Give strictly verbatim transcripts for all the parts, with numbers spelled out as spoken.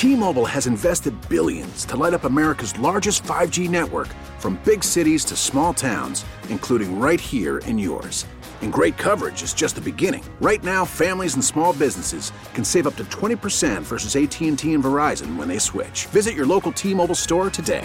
T-Mobile has invested billions to light up America's largest five G network, from big cities to small towns, including right here in yours. And great coverage is just the beginning. Right now, families and small businesses can save up to twenty percent versus A T and T and Verizon when they switch. Visit your local T-Mobile store today.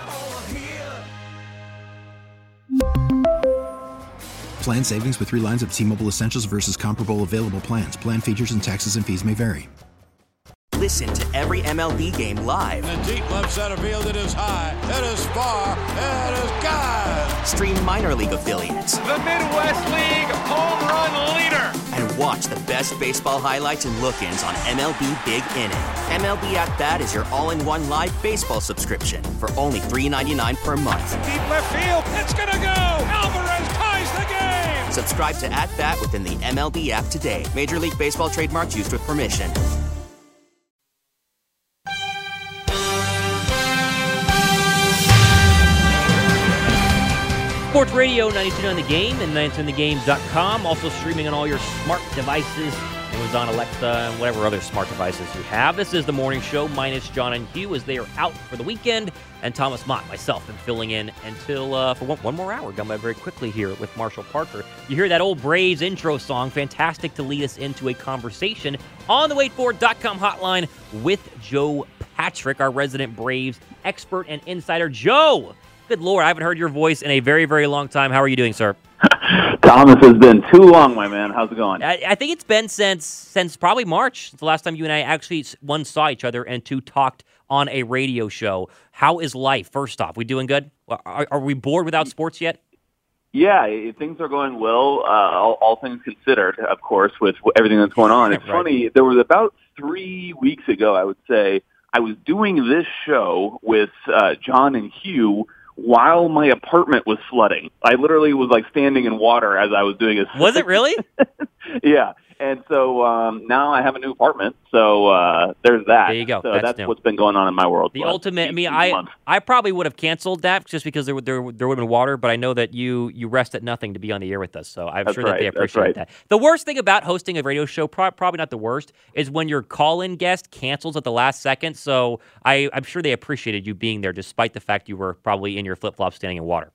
Plan savings with three lines of T-Mobile Essentials versus comparable available plans. Plan features and taxes and fees may vary. Listen to every M L B game live. In the deep left center field, it is high, it is far, it is gone. Stream minor league affiliates. The Midwest League home run leader. And watch the best baseball highlights and look-ins on M L B Big Inning. M L B At Bat is your all-in-one live baseball subscription for only three dollars and ninety-nine cents per month. Deep left field, it's gonna go. Alvarez ties the game. Subscribe to At Bat within the M L B app today. Major League Baseball trademarks used with permission. Sports Radio ninety-two point nine The Game and ninety-two nine the game dot com. Also streaming on all your smart devices, Amazon, Alexa, and whatever other smart devices you have. This is the morning show minus John and Hugh as they are out for the weekend. And Thomas Mott, myself, am filling in until uh, for one, one more hour. Going by very quickly here with Marshall Parker. You hear that old Braves intro song. Fantastic to lead us into a conversation on the wait for dot com hotline with Joe Patrick, our resident Braves expert and insider. Joe! Good Lord, I haven't heard your voice in a very, very long time. How are you doing, sir? Thomas, has been too long, my man. How's it going? I, I think it's been since since probably March, the last time you and I actually, one, saw each other, and two, talked on a radio show. How is life, first off? We doing good? Are, are we bored without sports yet? Yeah, things are going well, uh, all, all things considered, of course, with everything that's going on. It's Right. funny, there was about three weeks ago, I would say, I was doing this show with uh, John and Hugh while my apartment was flooding. I literally was like standing in water as I was doing it. Was it really? Yeah. And so um, now I have a new apartment, so uh, there's that. There you go. So that's that's new. what's been going on in my world. The for ultimate, I mean, eight I months. I probably would have canceled that just because there would there, there would have been water, but I know that you you rest at nothing to be on the air with us, so I'm That's sure that right, they that's appreciate right. that. The worst thing about hosting a radio show, pro- probably not the worst, is when your call-in guest cancels at the last second, so I, I'm sure they appreciated you being there despite the fact you were probably in your flip-flops standing in water.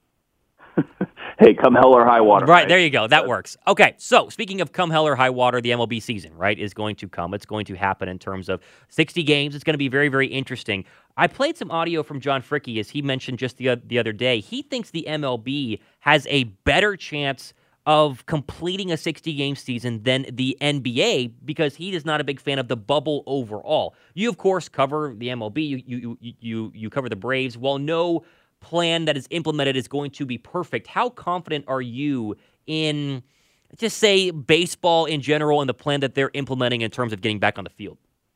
Hey, come hell or high water. Right, there you go. That works. Okay, so speaking of come hell or high water, the M L B season, right, is going to come. It's going to happen in terms of sixty games. It's going to be very, very interesting. I played some audio from John Fricke, as he mentioned just the, the other day. He thinks the M L B has a better chance of completing a sixty-game season than the N B A because he is not a big fan of the bubble overall. You, of course, cover the M L B. You, you, you, you, you cover the Braves. While no plan that is implemented is going to be perfect, how confident are you in, just say, baseball in general and the plan that they're implementing in terms of getting back on the field?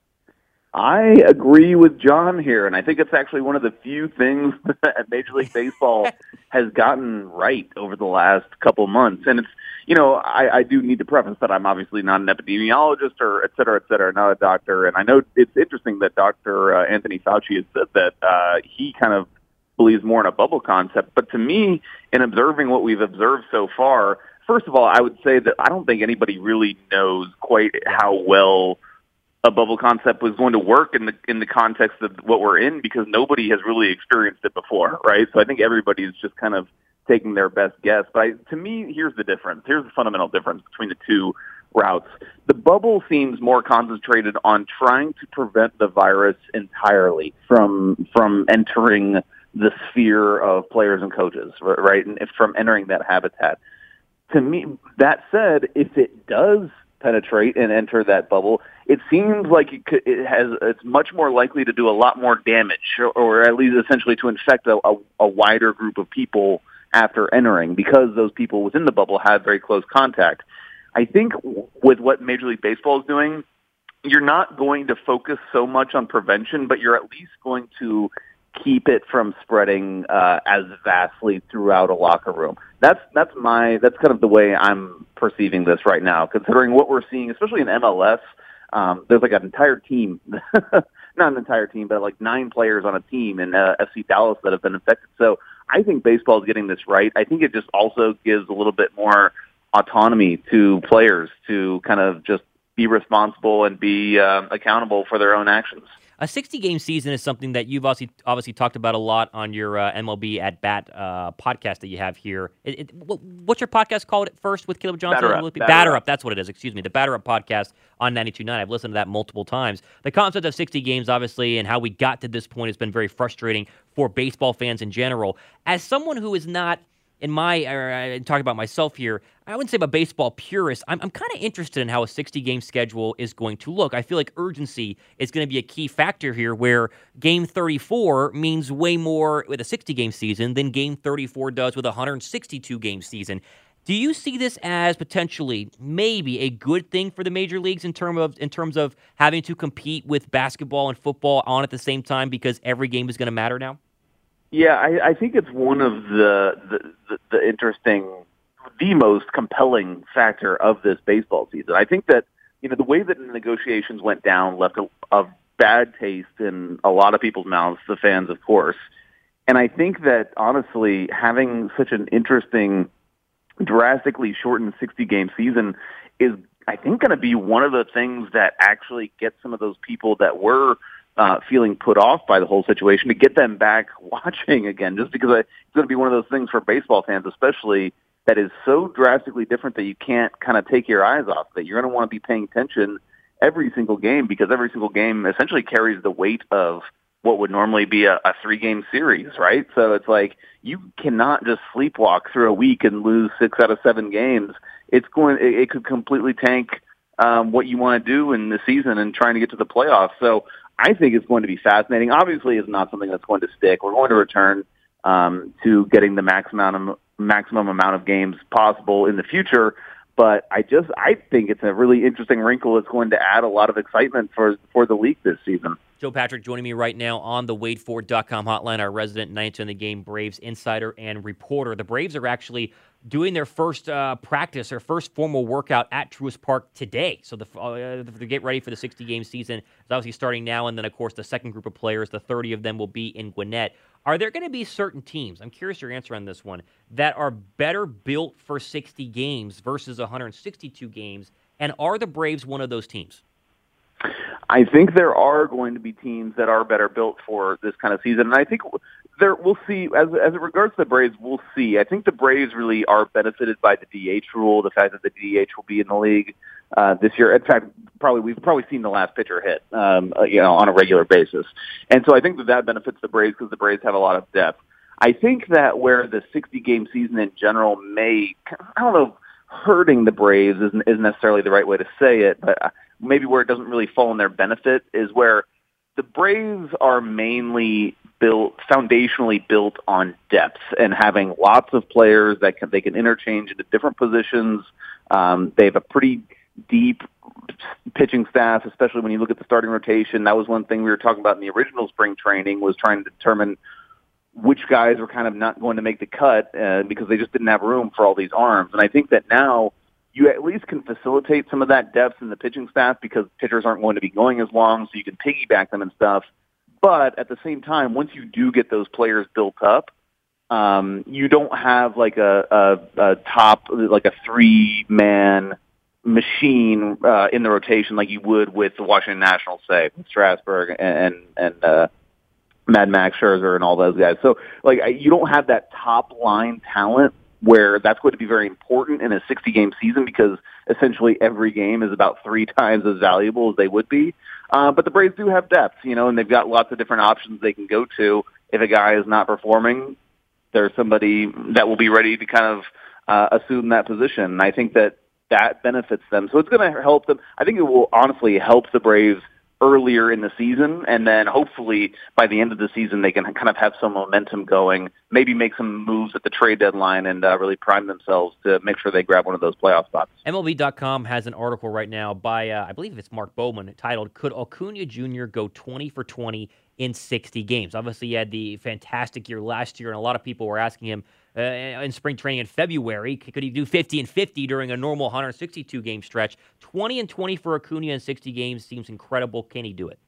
I agree with John here, and I think it's actually one of the few things that Major League Baseball has gotten right over the last couple months. And it's, you know, I, I do need to preface that I'm obviously not an epidemiologist or et cetera, et cetera, not a doctor. And I know it's interesting that Doctor Uh, Anthony Fauci has said that uh, he kind of believes more in a bubble concept. But to me, in observing what we've observed so far, first of all, I would say that I don't think anybody really knows quite how well a bubble concept was going to work in the in the context of what we're in, because nobody has really experienced it before, right? So I think everybody's just kind of taking their best guess. But I, to me, here's the difference. Here's the fundamental difference between the two routes. The bubble seems more concentrated on trying to prevent the virus entirely from from entering the sphere of players and coaches, right, and if from entering that habitat. To me, that said, if it does penetrate and enter that bubble, it seems like it, could, it has. It's much more likely to do a lot more damage, or, or at least essentially to infect a, a, a wider group of people after entering, because those people within the bubble have very close contact. I think with what Major League Baseball is doing, you're not going to focus so much on prevention, but you're at least going to keep it from spreading uh, as vastly throughout a locker room. That's that's my that's kind of the way I'm perceiving this right now, considering what we're seeing, especially in M L S. Um, there's like an entire team, not an entire team, but like nine players on a team in uh, F C Dallas that have been infected. So I think baseball is getting this right. I think it just also gives a little bit more autonomy to players to kind of just be responsible and be uh, accountable for their own actions. A sixty-game season is something that you've obviously, obviously talked about a lot on your uh, M L B at Bat uh, podcast that you have here. It, it, what's your podcast called at first with Caleb Johnson? Batter Up. Batter, Batter Up. Up. That's what it is. Excuse me. The Batter Up podcast on ninety-two point nine. I've listened to that multiple times. The concept of sixty games, obviously, and how we got to this point has been very frustrating for baseball fans in general. As someone who is not, in my, or I'm talking about myself here, I wouldn't say I'm a baseball purist. I'm, I'm kind of interested in how a sixty-game schedule is going to look. I feel like urgency is going to be a key factor here, where Game thirty-four means way more with a sixty-game season than Game thirty-four does with a one hundred sixty-two game season. Do you see this as potentially maybe a good thing for the major leagues in terms of in terms of having to compete with basketball and football on at the same time because every game is going to matter now? Yeah, I, I think it's one of the, the, the, the interesting, the most compelling factor of this baseball season. I think that, you know, the way that the negotiations went down left a, a bad taste in a lot of people's mouths, the fans, of course. And I think that, honestly, having such an interesting, drastically shortened sixty-game season is, I think, going to be one of the things that actually gets some of those people that were Uh, feeling put off by the whole situation to get them back watching again, just because it's going to be one of those things for baseball fans, especially, that is so drastically different that you can't kind of take your eyes off of it. You're going to want to be paying attention every single game, because every single game essentially carries the weight of what would normally be a, a three-game series, right? So it's like you cannot just sleepwalk through a week and lose six out of seven games. It's going, it, it could completely tank um, what you want to do in the season and trying to get to the playoffs. So I think it's going to be fascinating. Obviously, it's not something that's going to stick. We're going to return um, to getting the maximum maximum amount of games possible in the future. But I just I think it's a really interesting wrinkle. It's going to add a lot of excitement for for the league this season. Joe Patrick joining me right now on the Wade Ford dot com hotline, our resident ninety in the Game Braves insider and reporter. The Braves are actually doing their first uh, practice, their first formal workout at Truist Park today. So the, uh, to get ready for the sixty-game season is obviously starting now, and then, of course, the second group of players, the thirty of them, will be in Gwinnett. Are there going to be certain teams, I'm curious your answer on this one, that are better built for sixty games versus one hundred sixty-two games, and are the Braves one of those teams? I think there are going to be teams that are better built for this kind of season, and I think there we'll see. As as it regards to the Braves, we'll see. I think the Braves really are benefited by the D H rule, the fact that the D H will be in the league uh, this year. In fact, probably we've probably seen the last pitcher hit, um, uh, you know, on a regular basis, and so I think that that benefits the Braves because the Braves have a lot of depth. I think that where the sixty-game season in general may, I don't know, hurting the Braves isn't, isn't necessarily the right way to say it, but maybe where it doesn't really fall in their benefit is where the Braves are mainly built, foundationally built on depth and having lots of players that can, they can interchange into different positions. Um, they have a pretty deep pitching staff, especially when you look at the starting rotation. That was one thing we were talking about in the original spring training, was trying to determine which guys were kind of not going to make the cut uh, because they just didn't have room for all these arms. And I think that now you at least can facilitate some of that depth in the pitching staff because pitchers aren't going to be going as long, so you can piggyback them and stuff. But at the same time, once you do get those players built up, um, you don't have like a, a, a top, like a three-man machine uh, in the rotation like you would with the Washington Nationals, say, with Strasburg and and uh, Mad Max Scherzer and all those guys. So, like, you don't have that top-line talent where that's going to be very important in a sixty-game season because essentially every game is about three times as valuable as they would be. Uh, but the Braves do have depth, you know, and they've got lots of different options they can go to. If a guy is not performing, there's somebody that will be ready to kind of uh, assume that position. And I think that that benefits them. So it's going to help them. I think it will honestly help the Braves earlier in the season, and then hopefully by the end of the season they can kind of have some momentum going, maybe make some moves at the trade deadline and uh, really prime themselves to make sure they grab one of those playoff spots. M L B dot com has an article right now by, uh, I believe it's Mark Bowman, titled, "Could Acuna Junior go twenty for twenty in sixty games?" Obviously, he had the fantastic year last year, and a lot of people were asking him uh, in spring training in February, could he do fifty and fifty during a normal one hundred sixty-two game stretch? twenty and twenty for Acuna in sixty games seems incredible. Can he do it?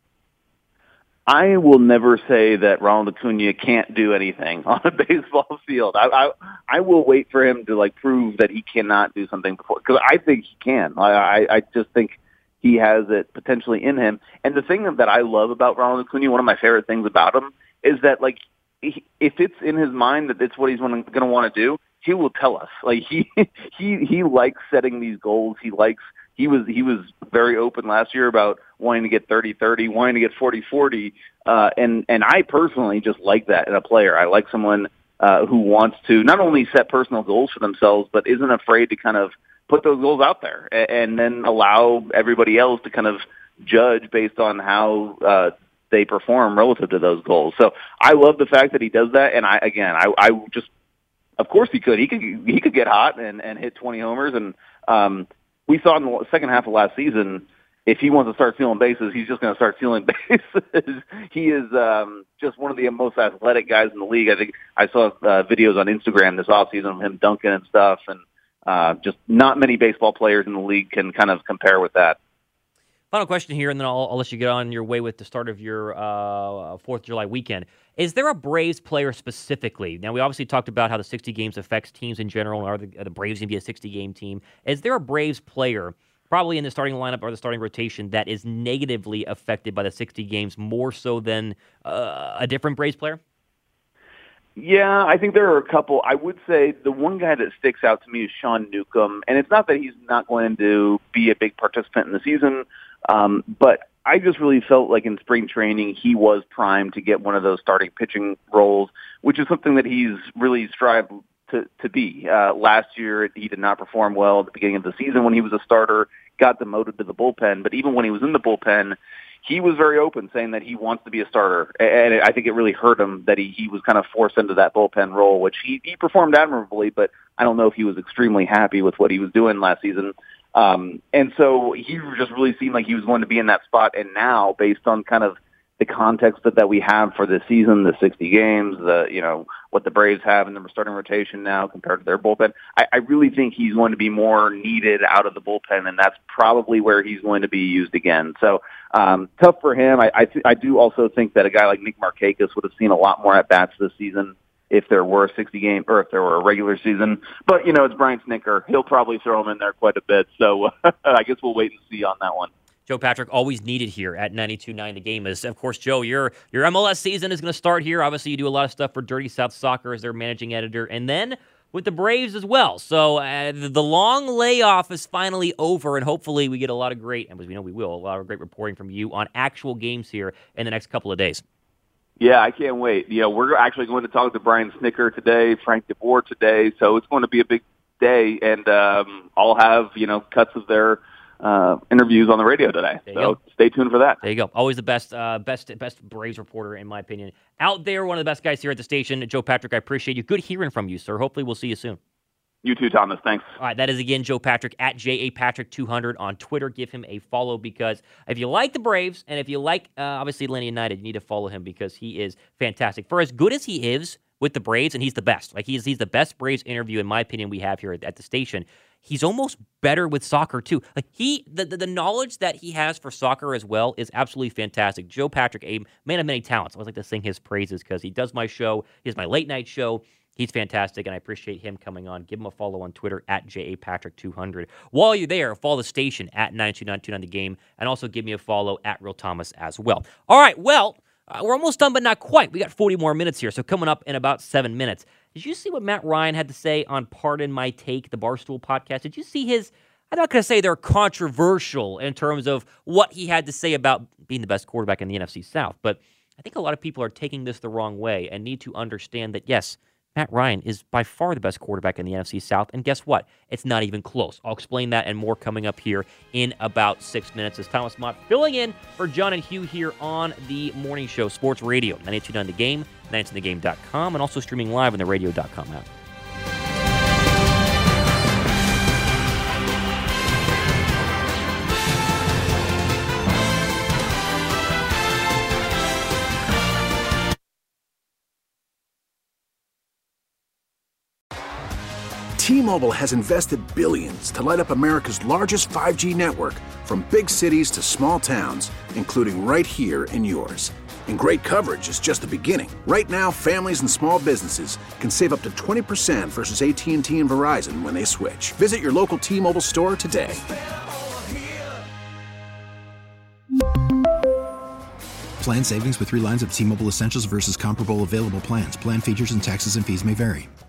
I will never say that Ronald Acuna can't do anything on a baseball field. I, I I will wait for him to like prove that he cannot do something before, because I think he can. I, I I just think he has it potentially in him. And the thing that I love about Ronald Acuna, one of my favorite things about him, is that, like, he, if it's in his mind that it's what he's going to want to do, he will tell us. Like, he he he likes setting these goals. He likes he was he was very open last year about wanting to get thirty thirty, wanting to get forty forty, uh, and and I personally just like that in a player. I like someone uh, who wants to not only set personal goals for themselves, but isn't afraid to kind of put those goals out there and, and then allow everybody else to kind of judge based on how uh, they perform relative to those goals. So I love the fact that he does that, and I again I, I just. Of course he could. He could he could get hot and, and hit twenty homers. And um, we saw in the second half of last season, if he wants to start stealing bases, he's just going to start stealing bases. He is um, just one of the most athletic guys in the league. I think I saw uh, videos on Instagram this offseason of him dunking and stuff. And uh, just not many baseball players in the league can kind of compare with that. Final question here, and then I'll, I'll let you get on your way with the start of your uh, fourth of July weekend. Is there a Braves player specifically? Now, we obviously talked about how the sixty games affects teams in general, and are the, are the Braves going to be a sixty-game team? Is there a Braves player, probably in the starting lineup or the starting rotation, that is negatively affected by the sixty games more so than uh, a different Braves player? Yeah, I think there are a couple. I would say the one guy that sticks out to me is Sean Newcomb, and it's not that he's not going to be a big participant in the season, um, but I just really felt like in spring training he was primed to get one of those starting pitching roles, which is something that he's really strived to, to be. Uh, last year he did not perform well at the beginning of the season when he was a starter, got demoted to the bullpen, but even when he was in the bullpen, he was very open, saying that he wants to be a starter. And I think it really hurt him that he, he was kind of forced into that bullpen role, which he, he performed admirably, but I don't know if he was extremely happy with what he was doing last season. Um, and so he just really seemed like he was going to be in that spot. And now, based on kind of the context that, that we have for this season, the sixty games, the, you know, what the Braves have in the starting rotation now compared to their bullpen, I, I really think he's going to be more needed out of the bullpen, and that's probably where he's going to be used again. So um, tough for him. I, I, th- I do also think that a guy like Nick Markakis would have seen a lot more at-bats this season if there were a sixty game or if there were a regular season. But, you know, it's Brian Snitker. He'll probably throw him in there quite a bit. So I guess we'll wait and see on that one. Joe Patrick, always needed here at ninety-two point nine The Game. Is, of course, Joe, your your M L S season is going to start here. Obviously, you do a lot of stuff for Dirty South Soccer as their managing editor, and then with the Braves as well. So uh, the long layoff is finally over, and hopefully we get a lot of great, and we know we will, a lot of great reporting from you on actual games here in the next couple of days. Yeah, I can't wait. You know, we're actually going to talk to Brian Snitker today, Frank DeBoer today, so it's going to be a big day, and um, I'll have, you know, cuts of their uh, interviews on the radio today. So go. Stay tuned for that. There you go. Always the best, uh, best, best Braves reporter, in my opinion. Out there, one of the best guys here at the station. Joe Patrick, I appreciate you. Good hearing from you, sir. Hopefully we'll see you soon. You too, Thomas. Thanks. All right, that is, again, Joe Patrick at J A Patrick two hundred on Twitter. Give him a follow because if you like the Braves and if you like, uh, obviously, Atlanta United, you need to follow him because he is fantastic. For as good as he is with the Braves, and he's the best. Like, he's, he's the best Braves interview, in my opinion, we have here at, at the station. He's almost better with soccer, too. Like, he, the, the, the knowledge that he has for soccer as well is absolutely fantastic. Joe Patrick, a man of many talents. I always like to sing his praises because he does my show. He has my late night show. He's fantastic, and I appreciate him coming on. Give him a follow on Twitter at J A Patrick two hundred. While you're there, follow the station at nine two nine two nine The Game, and also give me a follow at Real Thomas as well. All right, well, uh, we're almost done, but not quite. We got forty more minutes here, so coming up in about seven minutes. Did you see what Matt Ryan had to say on Pardon My Take, the Barstool podcast? Did you see his, I'm not going to say they're controversial in terms of what he had to say about being the best quarterback in the N F C South, but I think a lot of people are taking this the wrong way and need to understand that, yes, Matt Ryan is by far the best quarterback in the N F C South, and guess what? It's not even close. I'll explain that and more coming up here in about six minutes. As Thomas Mott filling in for John and Hugh here on the morning show, Sports Radio, ninety-two point nine The Game, ninety-two the game dot com, and also streaming live on the radio dot com app. T-Mobile has invested billions to light up America's largest five G network, from big cities to small towns, including right here in yours. And great coverage is just the beginning. Right now, families and small businesses can save up to twenty percent versus A T and T and Verizon when they switch. Visit your local T-Mobile store today. Plan savings with three lines of T-Mobile Essentials versus comparable available plans. Plan features and taxes and fees may vary.